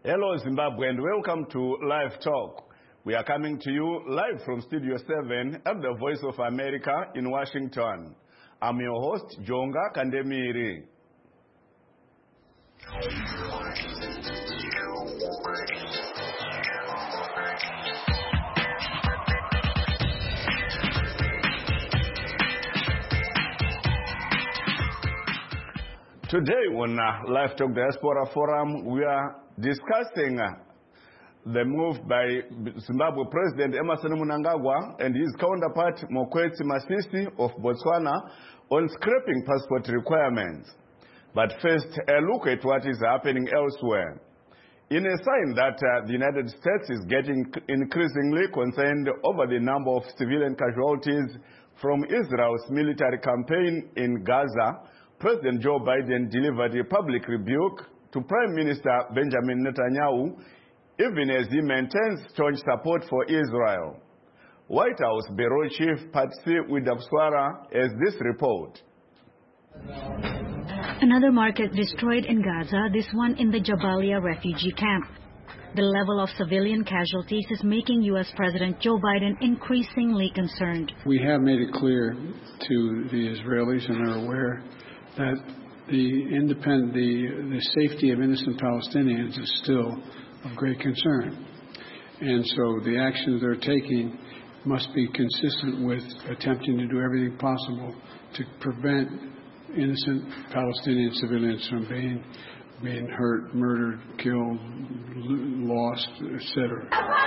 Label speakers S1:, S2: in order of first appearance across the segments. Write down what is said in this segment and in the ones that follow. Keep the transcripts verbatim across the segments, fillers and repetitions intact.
S1: Hello Zimbabwe and welcome to Live Talk. We are coming to you live from Studio seven at the Voice of America in Washington. I'm your host, Jonga Kandemiri. Today on uh, Live Talk Diaspora Forum, we are discussing uh, the move by Zimbabwe President Emmerson Mnangagwa and his counterpart Mokwetsi Masisi of Botswana on scrapping passport requirements. But first, a look at what is happening elsewhere. In a sign that uh, the United States is getting increasingly concerned over the number of civilian casualties from Israel's military campaign in Gaza, President Joe Biden delivered a public rebuke to Prime Minister Benjamin Netanyahu, even as he maintains staunch support for Israel. White House Bureau Chief Patsy Widakuswara has this report.
S2: Another market destroyed in Gaza, this one in the Jabalia refugee camp. The level of civilian casualties is making U S President Joe Biden increasingly concerned.
S3: We have made it clear to the Israelis and are aware that the independent, the, the safety of innocent Palestinians is still of great concern. And so the actions they're taking must be consistent with attempting to do everything possible to prevent innocent Palestinian civilians from being being hurt, murdered, killed, lost, et cetera.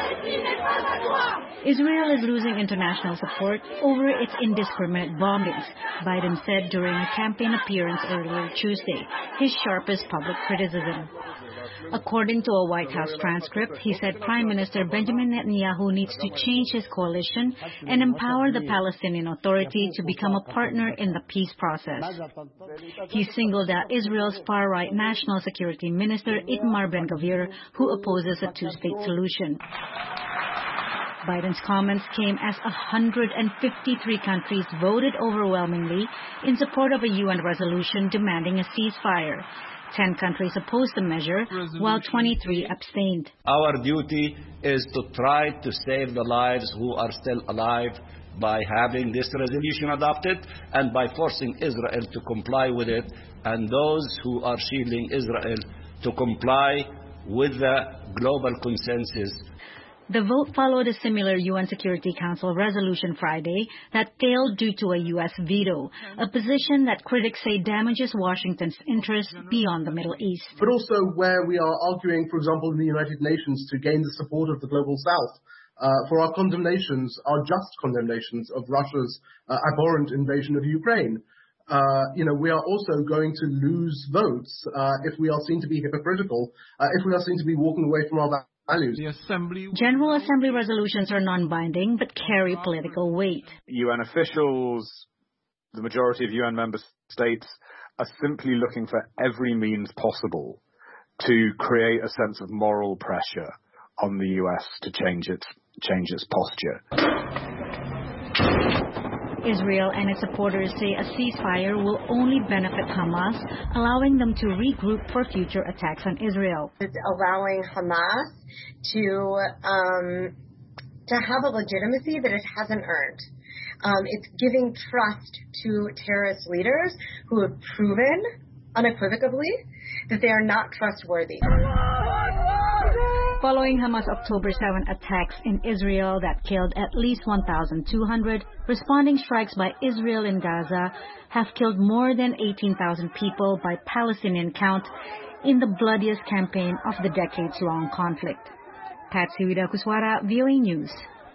S2: Israel is losing international support over its indiscriminate bombings, Biden said during a campaign appearance earlier Tuesday, his sharpest public criticism. According to a White House transcript, he said Prime Minister Benjamin Netanyahu needs to change his coalition and empower the Palestinian Authority to become a partner in the peace process. He singled out Israel's far-right National Security Minister Itamar Ben-Gvir, who opposes a two-state solution. Biden's comments came as one hundred fifty-three countries voted overwhelmingly in support of a U N resolution demanding a ceasefire. Ten countries opposed the measure, while twenty-three abstained.
S4: Our duty is to try to save the lives who are still alive by having this resolution adopted and by forcing Israel to comply with it, and those who are shielding Israel to comply with the global consensus.
S2: The vote followed a similar U N Security Council resolution Friday that failed due to a U S veto, a position that critics say damages Washington's interests beyond the Middle East.
S5: But also where we are arguing, for example, in the United Nations to gain the support of the Global South uh, for our condemnations, our just condemnations of Russia's uh, abhorrent invasion of Ukraine. Uh, you know, we are also going to lose votes uh, if we are seen to be hypocritical, uh, if we are seen to be walking away from our values.
S2: The Assembly... General Assembly resolutions are non-binding but carry political weight.
S6: U N officials, the majority of U N member states, are simply looking for every means possible to create a sense of moral pressure on the U S to change its, change its posture.
S2: Israel and its supporters say a ceasefire will only benefit Hamas, allowing them to regroup for future attacks on Israel.
S7: It's allowing Hamas to um, to have a legitimacy that it hasn't earned. Um, it's giving trust to terrorist leaders who have proven unequivocally that they are not trustworthy.
S2: Following Hamas' October seventh attacks in Israel that killed at least one thousand two hundred, responding strikes by Israel in Gaza have killed more than eighteen thousand people by Palestinian count in the bloodiest campaign of the decades-long conflict. Patsy Widakuswara, V O A News.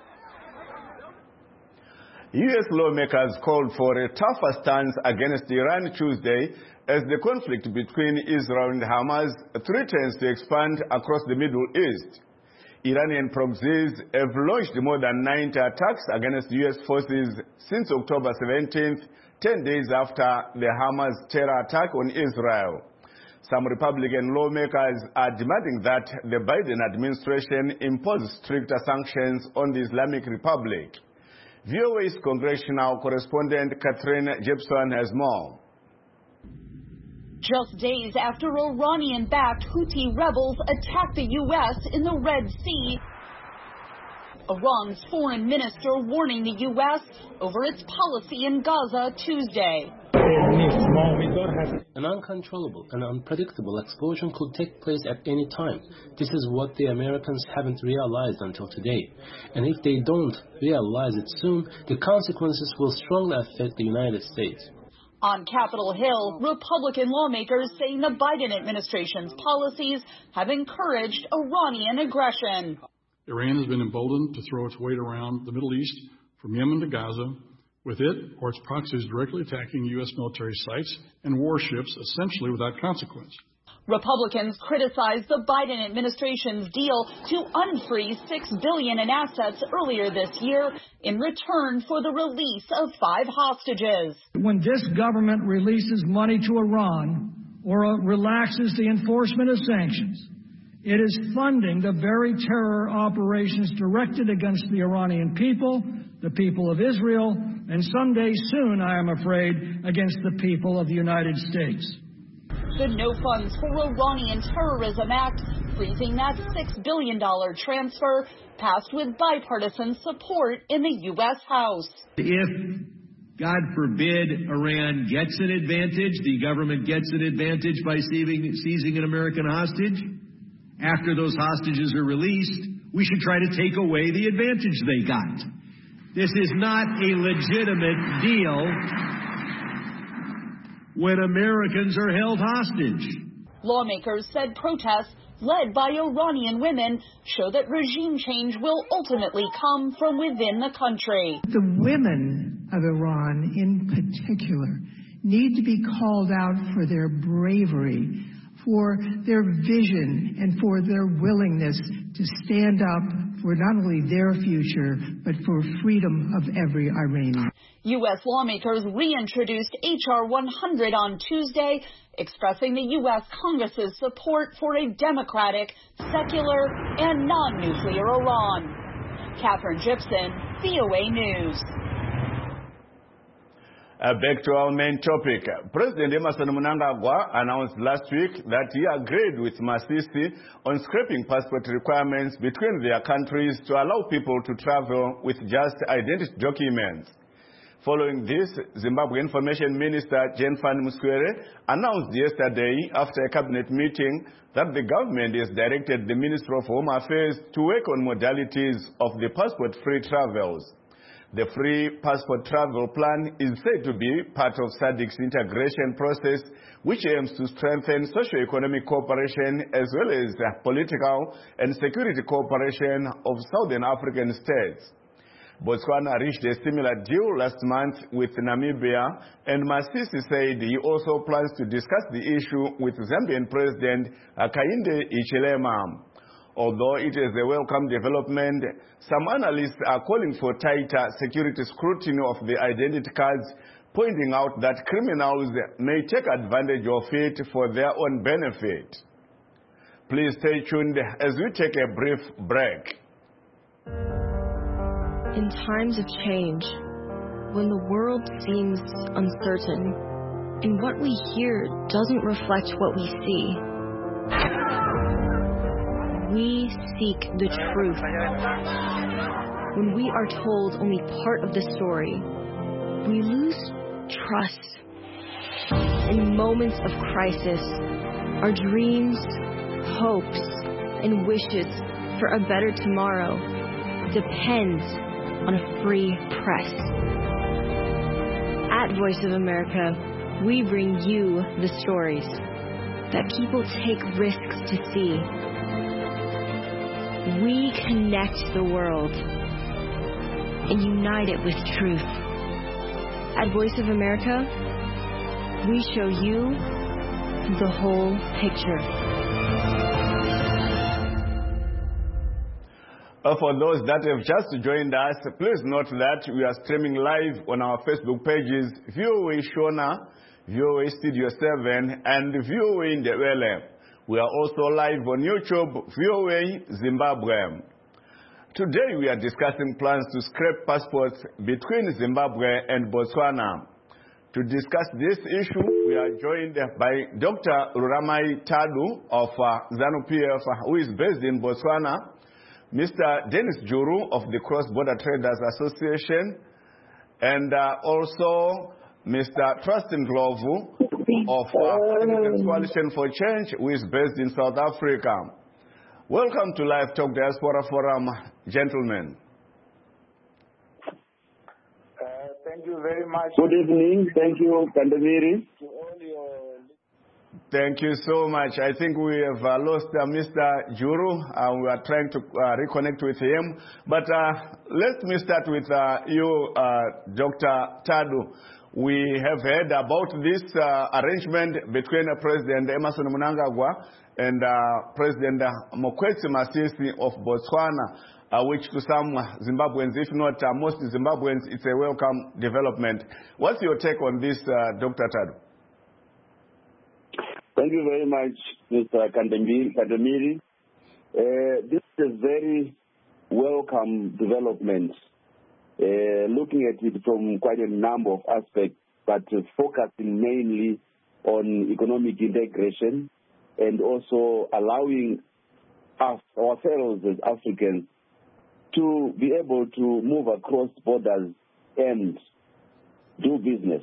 S1: U S lawmakers called for a tougher stance against Iran Tuesday as the conflict between Israel and Hamas threatens to expand across the Middle East. Iranian proxies have launched more than ninety attacks against U S forces since October seventeenth, ten days after the Hamas terror attack on Israel. Some Republican lawmakers are demanding that the Biden administration impose stricter sanctions on the Islamic Republic. V O A's congressional correspondent Catherine Jepson has more.
S8: just days after Iranian-backed Houthi rebels attacked the U S in the Red Sea. Iran's foreign minister warning the U S over its policy in Gaza Tuesday.
S9: An uncontrollable and unpredictable explosion could take place at any time. This is what the Americans haven't realized until today. And if they don't realize it soon, the consequences will strongly affect the United States.
S8: On Capitol Hill, Republican lawmakers saying the Biden administration's policies have encouraged Iranian aggression.
S10: Iran has been emboldened to throw its weight around the Middle East from Yemen to Gaza, with it or its proxies directly attacking U S military sites and warships essentially without consequence.
S8: Republicans criticized the Biden administration's deal to unfreeze six billion dollars in assets earlier this year in return for the release of five hostages.
S11: When this government releases money to Iran or relaxes the enforcement of sanctions, it is funding the very terror operations directed against the Iranian people, the people of Israel, and someday soon, I am afraid, against the people of the United States.
S8: The No Funds for Iranian Terrorism Act, freezing that six billion dollars transfer, passed with bipartisan support in the U S House.
S12: If, God forbid, Iran gets an advantage, the government gets an advantage by seizing, seizing an American hostage, after those hostages are released, we should try to take away the advantage they got. This is not a legitimate deal when Americans are held hostage.
S8: Lawmakers said protests led by Iranian women show that regime change will ultimately come from within the country.
S13: The women of Iran in particular need to be called out for their bravery, for their vision, and for their willingness to stand up for not only their future, but for freedom of every Iranian.
S8: U S lawmakers reintroduced H R one hundred on Tuesday, expressing the U S Congress's support for a democratic, secular, and non-nuclear Iran. Catherine Gibson, V O A News.
S1: Uh, back to our main topic. President Emmerson Mnangagwa announced last week that he agreed with Masisi on scrapping passport requirements between their countries to allow people to travel with just identity documents. Following this, Zimbabwe Information Minister Jenfan Muswere announced yesterday after a cabinet meeting that the government has directed the Minister of Home Affairs to work on modalities of the passport-free travels. The free passport travel plan is said to be part of SADC's integration process, which aims to strengthen socio-economic cooperation as well as political and security cooperation of Southern African states. Botswana reached a similar deal last month with Namibia, and Masisi said he also plans to discuss the issue with Zambian President Hakainde Hichilema. Although it is a welcome development, some analysts are calling for tighter security scrutiny of the identity cards, pointing out that criminals may take advantage of it for their own benefit. Please stay tuned as we take a brief break.
S14: In times of change, when the world seems uncertain, and what we hear doesn't reflect what we see, we seek the truth. When we are told only part of the story, we lose trust. In moments of crisis, our dreams, hopes, and wishes for a better tomorrow depends on a free press. At Voice of America, we bring you the stories that people take risks to see. We connect the world and unite it with truth. At Voice of America, we show you the whole picture.
S1: Uh, for those that have just joined us, please note that we are streaming live on our Facebook pages, V O A Shona, V O A Studio seven, and V O A Ndebele. We are also live on YouTube, V O A Zimbabwe. Today we are discussing plans to scrap passports between Zimbabwe and Botswana. To discuss this issue, we are joined by Doctor Ruramai Tadu of uh, ZANU-P F, who is based in Botswana, Mister Dennis Juru of the Cross Border Traders Association, and uh, also Mister Trustin Glovu of uh, Citizens Coalition for Change, who is based in South Africa. Welcome to Live Talk Diaspora Forum, gentlemen.
S15: Thank you very much. Good evening. Thank you, Kandamiri.
S1: Thank you so much. I think we have uh, lost uh, Mister Juru. Uh, we are trying to uh, reconnect with him. But uh, let me start with uh, you, uh, Doctor Tadu. We have heard about this uh, arrangement between uh, President Emmerson Mnangagwa and uh, President Mokgweetsi Masisi of Botswana. Uh, which to some Zimbabweans, if not uh, most Zimbabweans, it's a welcome development. What's your take on this, uh, Doctor Tadu?
S15: Thank you very much, Mister Kandamiri. Uh, this is a very welcome development, uh, looking at it from quite a number of aspects, but uh, focusing mainly on economic integration and also allowing us, ourselves as Africans, to be able to move across borders and do business.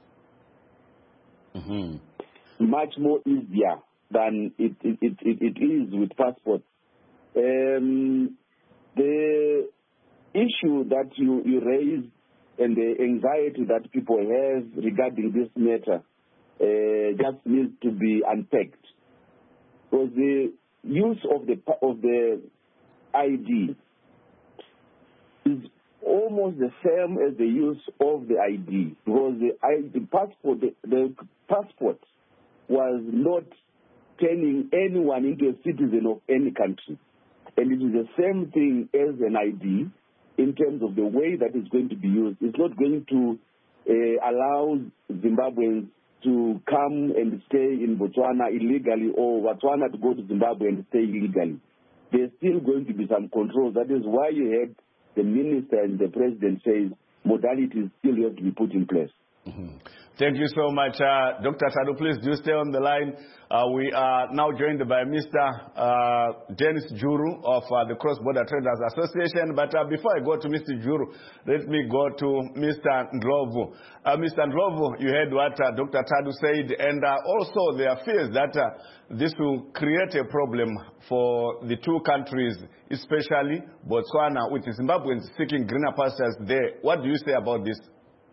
S1: Mm-hmm.
S15: Much more easier than it, it, it, it is with passports. Um, the issue that you, you raised and the anxiety that people have regarding this matter uh, just needs to be unpacked. Because the use of the, of the I D is almost the same as the use of the I D, because the, I, the passport, the, the passport was not turning anyone into a citizen of any country, and it is the same thing as an I D in terms of the way that it's going to be used. It's not going to uh, allow Zimbabweans to come and stay in Botswana illegally, or Botswana to go to Zimbabwe and stay illegally. There's still going to be some controls. That is why you had the minister and the president says modalities still have to be put in place.
S1: Mm-hmm. Thank you so much, uh, Doctor Tadu. Please do stay on the line. Uh, we are now joined by Mister Uh, Dennis Juru of uh, the Cross Border Traders Association. But uh, before I go to Mister Juru, let me go to Mister Ndlovu. Uh, Mister Ndlovu, you heard what uh, Doctor Tadu said, and uh, also there are fears that uh, this will create a problem for the two countries, especially Botswana, with Zimbabweans seeking greener pastures there. What do you say about this?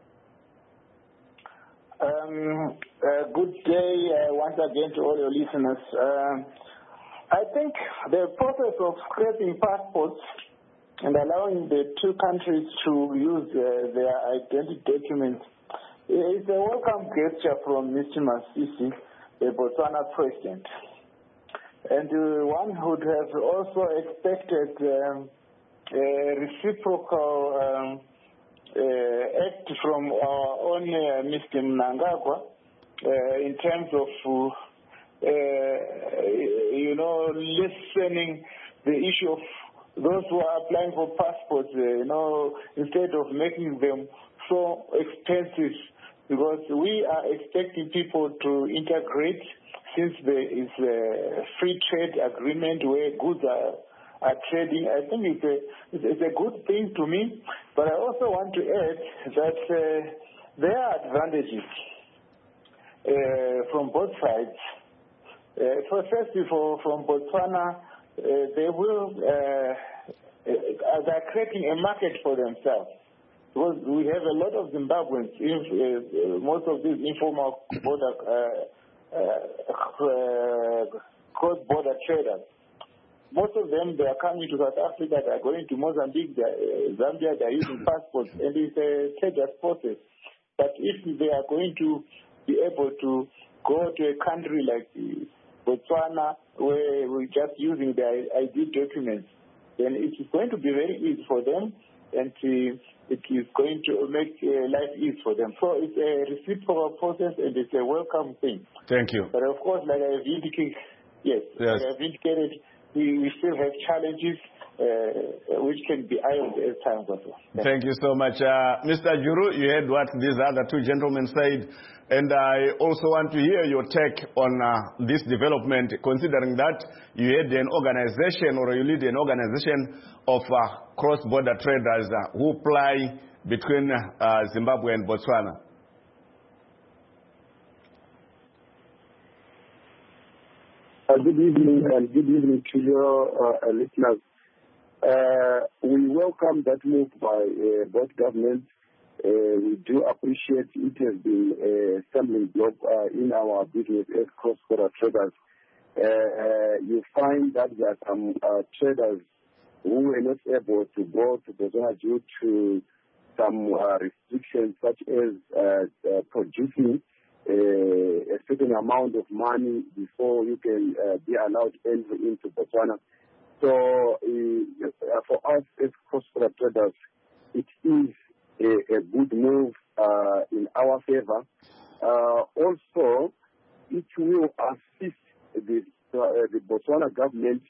S15: Um, uh, good day uh, once again to all your listeners. Uh, I think the process of scraping passports and allowing the two countries to use uh, their identity documents is a welcome gesture from Mister Masisi, the Botswana president. And uh, one would have also expected um, a reciprocal um, Uh, act from our own uh, Mister Mnangagwa uh, in terms of, uh, uh, you know, lessening the issue of those who are applying for passports, uh, you know, instead of making them so expensive, because we are expecting people to integrate since there is a free trade agreement where goods are are trading. I think it's a, it's a good thing to me, but I also want to add that uh, there are advantages uh, from both sides. Uh, for firstly, for, from Botswana, uh, they will, uh, uh, they're creating a market for themselves. Because we have a lot of Zimbabweans, if, uh, most of these informal border, uh, uh, uh, cross-border traders. Most of them, they are coming to South Africa, they are going to Mozambique, they are, uh, Zambia, they are using passports, and it's a tedious process. But if they are going to be able to go to a country like Botswana, where we're just using their I D documents, then it is going to be very easy for them, and uh, it is going to make uh, life easy for them. So it's a reciprocal process, and it's a welcome thing.
S1: Thank you.
S15: But of course, like I have indicated, yes,
S1: yes.
S15: like I have indicated, we, we still have challenges uh, which can be ironed at times as well.
S1: Thank you so much. Uh, Mister Juru, you heard what these other two gentlemen said, and I also want to hear your take on uh, this development, considering that you had an organization or you lead an organization of uh, cross-border traders uh, who ply between uh, Zimbabwe and Botswana.
S16: Uh, good evening and good evening to your uh, listeners. Uh, we welcome that move by uh, both governments. Uh, we do appreciate it has been a stumbling block uh, in our business as cross-border traders. Uh, uh, you find that there are some uh, traders who were not able to go to Botswana due to some uh, restrictions such as uh, uh, producing uh, a certain amount of money before you can uh, be allowed entry into Botswana. So uh, for us as cross-border traders, it is a, a good move uh, in our favor. Uh, also, it will assist the, uh, the Botswana government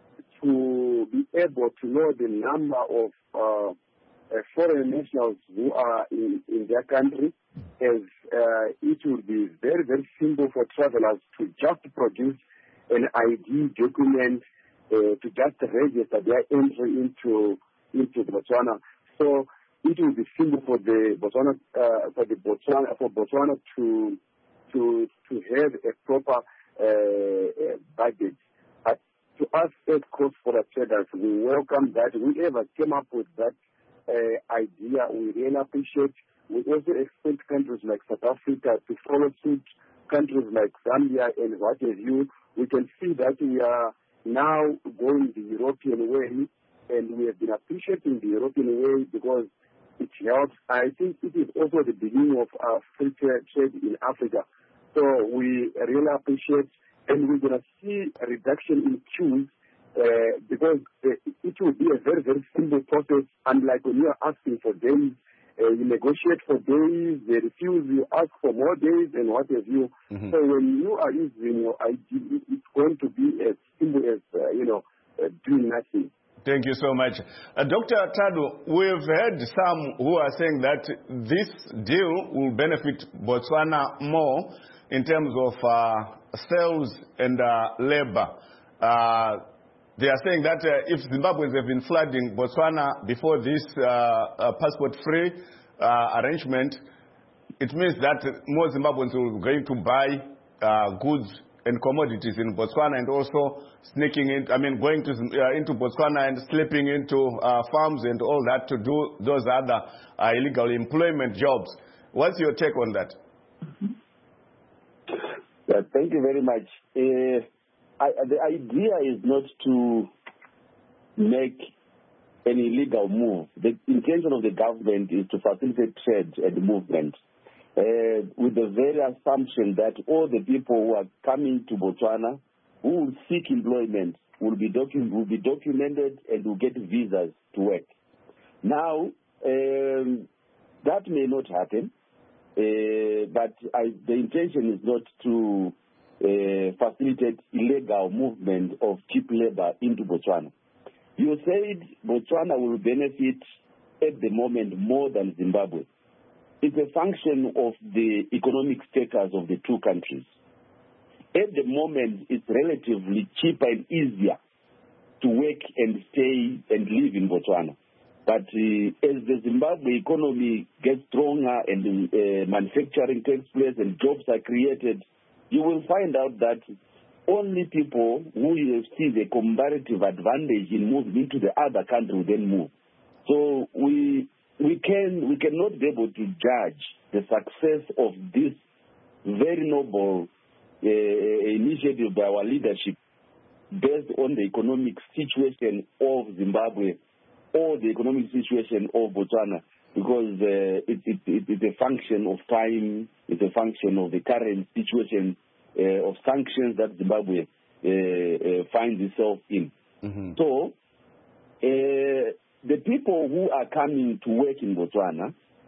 S16: to be able to know the number of uh, uh, foreign nationals who are in, in their country, as uh, it will be very, very simple for travelers to just produce an I D document Uh, to just register their entry into into Botswana. So it will be simple for the Botswana uh, for the Botswana for Botswana to to to have a proper uh, budget. But to us as cross-border traders, we welcome that. Whoever came up with that uh, idea, we really appreciate. We also expect countries like South Africa to follow suit. Countries like Zambia and what have you. We can see that we are now going the European way, and we have been appreciating the European way because it helps. I think it is also the beginning of our free trade in Africa. So we really appreciate, and we're going to see a reduction in queues uh, because uh, it will be a very, very simple process, unlike when you are asking for days. Uh, you negotiate for days, they refuse, you ask for more days, and what have you. Mm-hmm. So when you are using your I D, it's going to be as simple as, uh, you know, uh, doing nothing.
S1: Thank you so much. Uh, Doctor Tadu, we've heard some who are saying that this deal will benefit Botswana more in terms of uh, sales and uh, labor. Uh, They are saying that uh, if Zimbabweans have been flooding Botswana before this uh, uh, passport-free uh, arrangement, it means that more Zimbabweans will be going to buy uh, goods and commodities in Botswana and also sneaking in, I mean, going to, uh, into Botswana and slipping into uh, farms and all that to do those other uh, illegal employment jobs. What's your take on that?
S16: Yeah, thank you very much. Uh, I, the idea is not to make an illegal move. The intention of the government is to facilitate trade and movement uh, with the very assumption that all the people who are coming to Botswana who will seek employment will be, docu- will be documented and will get visas to work. Now, um, that may not happen, uh, but I, the intention is not to Uh, facilitate illegal movement of cheap labor into Botswana. You said Botswana will benefit at the moment more than Zimbabwe. It's a function of the economic status of the two countries. At the moment, it's relatively cheaper and easier to work and stay and live in Botswana. But uh, as the Zimbabwe economy gets stronger and uh, manufacturing takes place and jobs are created, you will find out that only people who see the comparative advantage in moving into the other country will then move. So we we can we cannot be able to judge the success of this very noble uh, initiative by our leadership based on the economic situation of Zimbabwe or the economic situation of Botswana, because uh, it, it, it, it's a function of time, it's a function of the current situation uh, of sanctions that Zimbabwe uh, uh, finds itself in. Mm-hmm. So, uh, the people who are coming to work in Botswana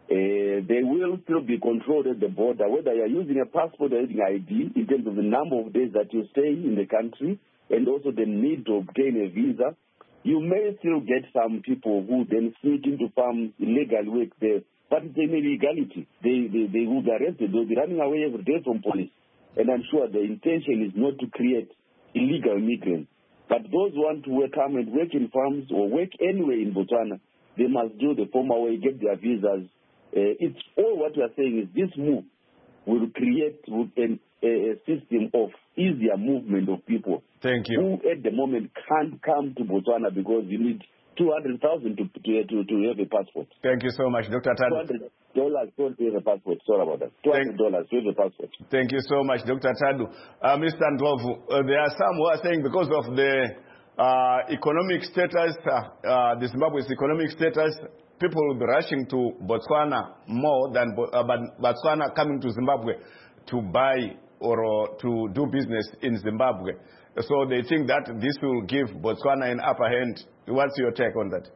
S16: Uh, they will still be controlled at the border, whether you're using a passport or using I D, in terms of the number of days that you stay in the country and also the need to obtain a visa. You may still get some people who then sneak into farms, illegal work there, but it's an illegality. They, they, they will be arrested. They'll be running away every day from police. And I'm sure the intention is not to create illegal migrants. But those who want to work, come and work in farms or work anywhere in Botswana, they must do the former way, get their visas. Uh, it's all what we are saying is this move will create an, a system of easier movement of people.
S1: Thank you.
S16: Who at the moment can't come to Botswana because you need two hundred thousand to, to, to, to have a passport.
S1: Thank you so much, Doctor Tadu.
S16: two hundred dollars to have a passport. Sorry about that. two hundred dollars to have a passport.
S1: Thank you so much, Doctor Tadu. Uh, Mister Ndlovu, uh, there are some who are saying because of the uh, economic status, uh, uh, the Zimbabwe's economic status, people will be rushing to Botswana more than uh, Botswana coming to Zimbabwe to buy or uh, to do business in Zimbabwe. So they think that this will give Botswana an upper hand. What's your take on that?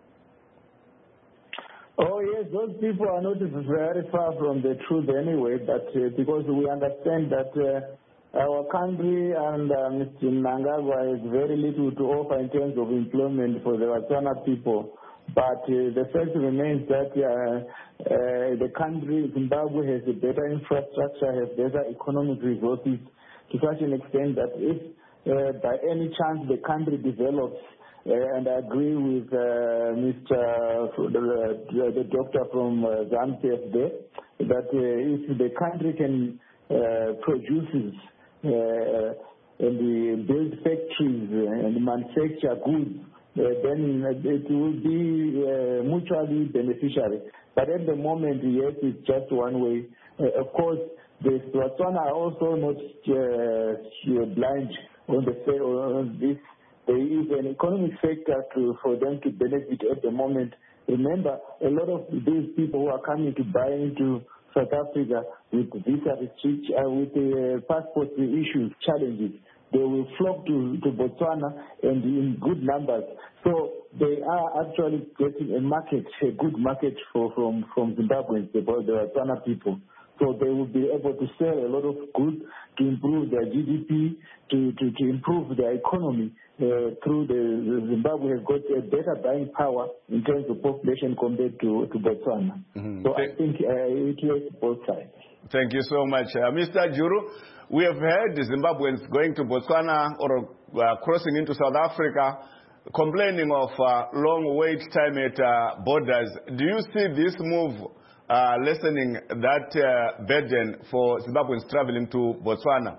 S15: Oh, yes, those people are not very far from the truth anyway, but uh, because we understand that uh, our country and uh, Mister Mnangagwa has very little to offer in terms of employment for the Botswana people. But uh, the fact remains that uh, uh, the country, Zimbabwe, has a better infrastructure, has better economic resources to such an extent that if uh, by any chance the country develops, uh, and I agree with uh, Mister The, the doctor from uh, Zambia there, that uh, if the country can uh, produces uh, and build factories and manufacture goods, Uh, then it will be uh, mutually beneficiary. But at the moment, yes, it's just one way. Uh, of course, the Botswana are also not uh, blind on the on this. There is an economic sector to, for them to benefit at the moment. Remember, a lot of these people who are coming to buy into South Africa with visa restrictions, uh, with uh, passport issues, challenges, they will flock to, to Botswana and in good numbers. So they are actually getting a market, a good market for, from, from Zimbabweans, the, the Botswana people. So they will be able to sell a lot of goods to improve their G D P, to, to, to improve their economy. Uh, through the, the Zimbabwe has got a better buying power in terms of population compared to, to Botswana. Mm-hmm. So Th- I think uh, it works both sides.
S1: Thank you so much. Uh, Mister Juru, we have heard the Zimbabweans going to Botswana or uh, crossing into South Africa complaining of uh, long wait time at uh, borders. Do you see this move uh, lessening that uh, burden for Zimbabweans traveling to Botswana?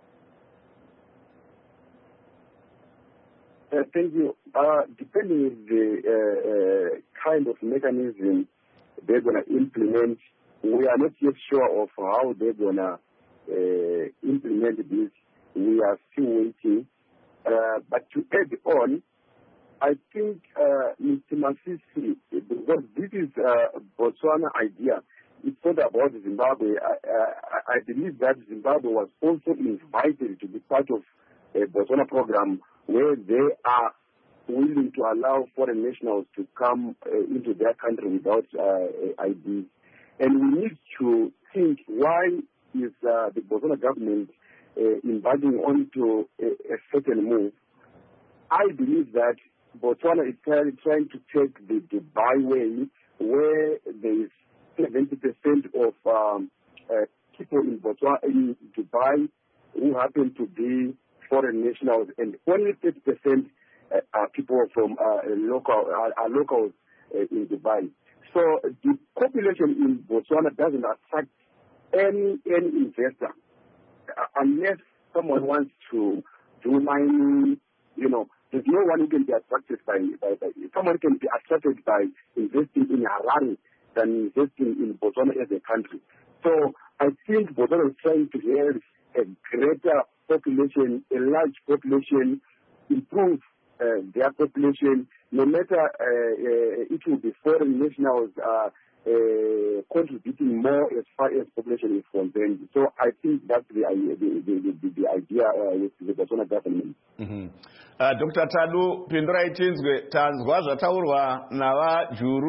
S16: Uh, thank you. Uh, depending on the uh, uh, kind of mechanism they're going to implement, we are not yet sure of how they're going to uh, implement this. We are still waiting. Uh, but to add on, I think uh, Mister Masisi, because this is a Botswana idea, it's not about Zimbabwe. I, I, I believe that Zimbabwe was also invited to be part of a Botswana program where they are willing to allow foreign nationals to come uh, into their country without uh, I D. And we need to think, why is uh, the Botswana government uh, inviting onto a, a certain move? I believe that Botswana is trying to take the Dubai way, where there is seventy percent of um, uh, people in Botswana, in Dubai, who happen to be foreign nationals, and only thirty percent uh, are people from uh, local are, are locals uh, in Dubai. So the population in Botswana doesn't attract any any investor uh, unless someone wants to do mining. You know, there's no one who can be attracted by, by, by someone can be attracted by investing in Harare than investing in Botswana as a country. So I think Botswana is trying to have a greater population, a large population, improve uh, their population, no matter uh, uh, it will be foreign nationals uh, uh, contributing more as far as population is concerned. So I think that's the, the, the, the, the idea uh, with the Botswana government.
S1: Mm-hmm. uh, Doctor Tadu, Pindurai Chinzwe, Tanzwa Zataurwa, Nawa Juru,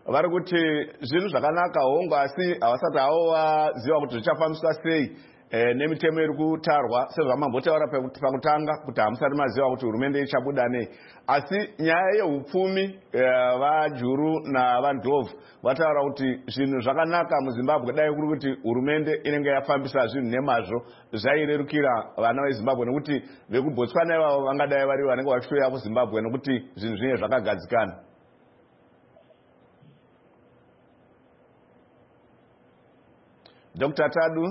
S1: vari kuti zvinhu zvakanaka hongu asi havasati havo vaziva kuti zvichafambiswa sei nemitemo iri kutarwa sezvamambotaura pakutanga kuti hamusati maziva kuti hurumende ichabuda nei. Asi nyaya yeupfumi vajuru navandlovhu vataura kuti zvinhu zvakanaka muZimbabwe dai kuri kuti hurumende inenge yafambisa zvinhu nemazvo zvairerukira vana veZimbabwe nekuti vekuBotswana ivavo vangadai vari vanenge vachitoya kuZimbabwe nekuti zvinhu zvinenge zvakagadzikana. Doctor Tadu.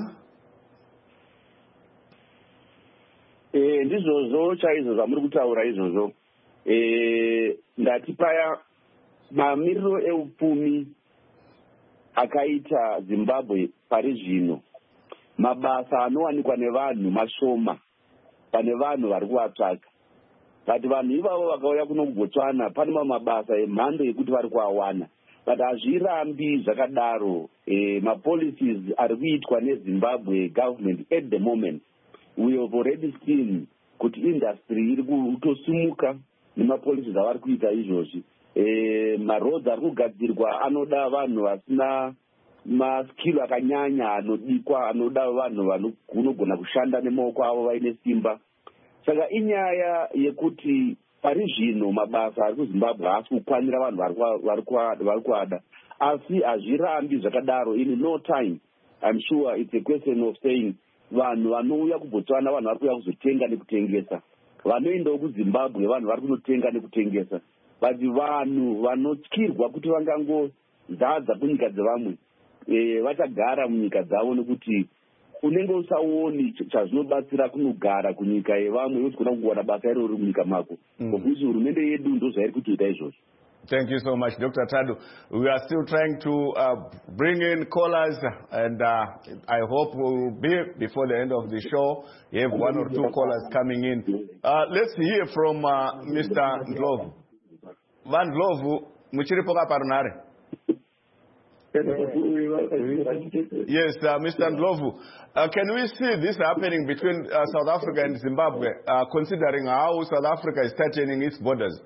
S16: Eh ndizvozvo chaizvo zvamuri kutaura izvozvo. Eh ndati paya mamiriro eupfumi akaita Zimbabwe pari zvino mabasa anowanikwa nevanhu mashoma pane vanhu vari kuvatsvaka. But vanhu ivavo vakauya kuno kuBotswana pane mabasa emhando yekuti vari kuawana. But hazvirambi zvakadaro. Eh mapolicies ari kuitwa neZimbabwe government at the moment. We have already seen kuti industry iri kutosimuka nemapolicies avari kuita izvozvi. Eh maroads ari kugadzirwa anoda vanhu vasina maskill akanyanya anodikwa anoda vanhu vanogona kushanda nemaoko avo vaine simba. Saka inyaya yekuti pari zvino mabasa ari kuZimbabwe haasi kukwanira vanhu vari kuada. Asi hazvirambi zvakadaro. In no time, I'm sure it's a question of saying vanhu vanouya kuBotswana vanhu vari kuuya kuzotenga nekutengesa. Vanoendawo kuZimbabwe vanhu vari kunotenga nekutengesa. But vanhu vanotyirwa kuti vangangozadza kunyika dzevamwe eh vachagara munyika dzavo nekuti unenge usaoni chazvinobatsira kunogara kunyika yevamwe usikona kuwana basa iroro munyika mako. Ngokuti hurumende yedu ndozvairi kutoita izvozvo.
S1: Thank you so much, Doctor Tadu. We are still trying to uh, bring in callers, and uh, I hope we will be, before the end of the show, we have one or two callers coming in. Uh, let's hear from uh, Mister Ndlovu. Van Ndlovu, muchiripo kaparunare. Yes, uh, Mister Ndlovu, uh, can we see this happening between uh, South Africa and Zimbabwe, uh, considering how South Africa is tightening its borders?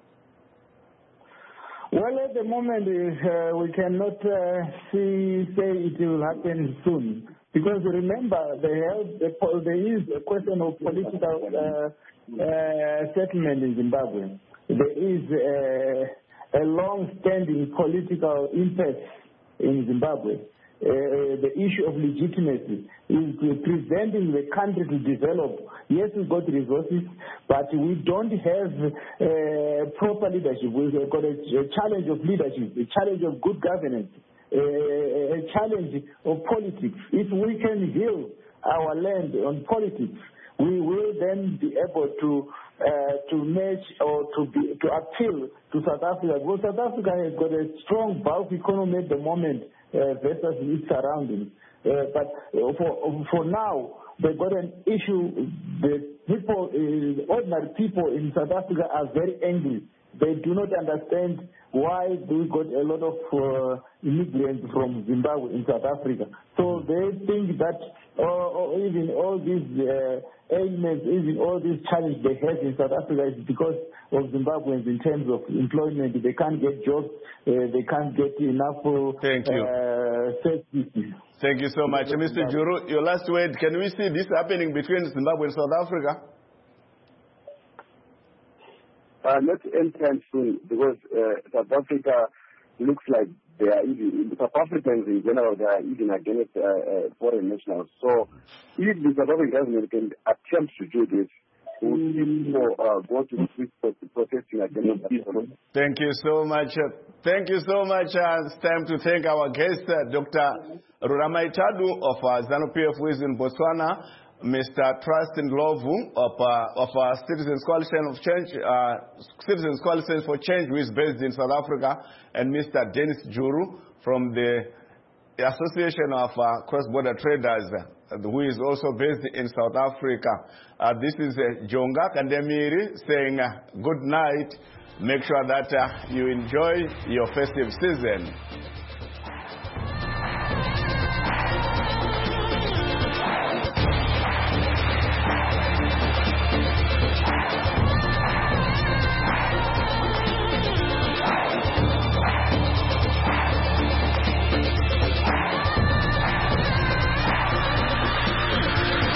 S17: Well, at the moment, uh, we cannot uh, see, say it will happen soon. Because remember, the, the, there is a question of political uh, uh, settlement in Zimbabwe. There is uh, a long-standing political impasse in Zimbabwe. Uh, the issue of legitimacy is preventing the country to develop. Yes, we've got resources, but we don't have uh, proper leadership. We've got a, a challenge of leadership, a challenge of good governance, a, a challenge of politics. If we can heal our land on politics, we will then be able to uh, to match or to be, to appeal to South Africa. Because South Africa has got a strong bulk economy at the moment uh, versus its surroundings. Uh, but uh, for for now, they've got an issue. The people, uh, ordinary people in South Africa are very angry. They do not understand why we got a lot of uh, immigrants from Zimbabwe in South Africa. So they think that uh, or even all these uh, ailments, even all these challenges they have in South Africa is because of Zimbabweans in terms of employment. They can't get jobs. Uh, they can't get enough uh,
S1: Thank you.
S17: Uh, safety.
S1: Thank you so much. Mister Juru, your last word. Can we see this happening between Zimbabwe and South Africa?
S16: Uh, not anytime soon, because uh, South Africa looks like they are even, South Africans in general, they are even against uh, uh, foreign nationals. So if the South African government can attempt to do this, people uh, go to the streets protesting against people.
S1: Thank you so much. Thank you so much. Uh, it's time to thank our guest, uh, Doctor Ruramai Tadu of uh, ZANU-P F, who is in Botswana, Mister Trust Ndlovu of, uh, of uh, Citizens Coalition of Change, uh, Citizens Coalition for Change, who is based in South Africa, and Mister Dennis Juru from the Association of uh, Cross-Border Traders, uh, who is also based in South Africa. Uh, this is uh, Jonga Kandemiri saying uh, good night. Make sure that uh, you enjoy your festive season.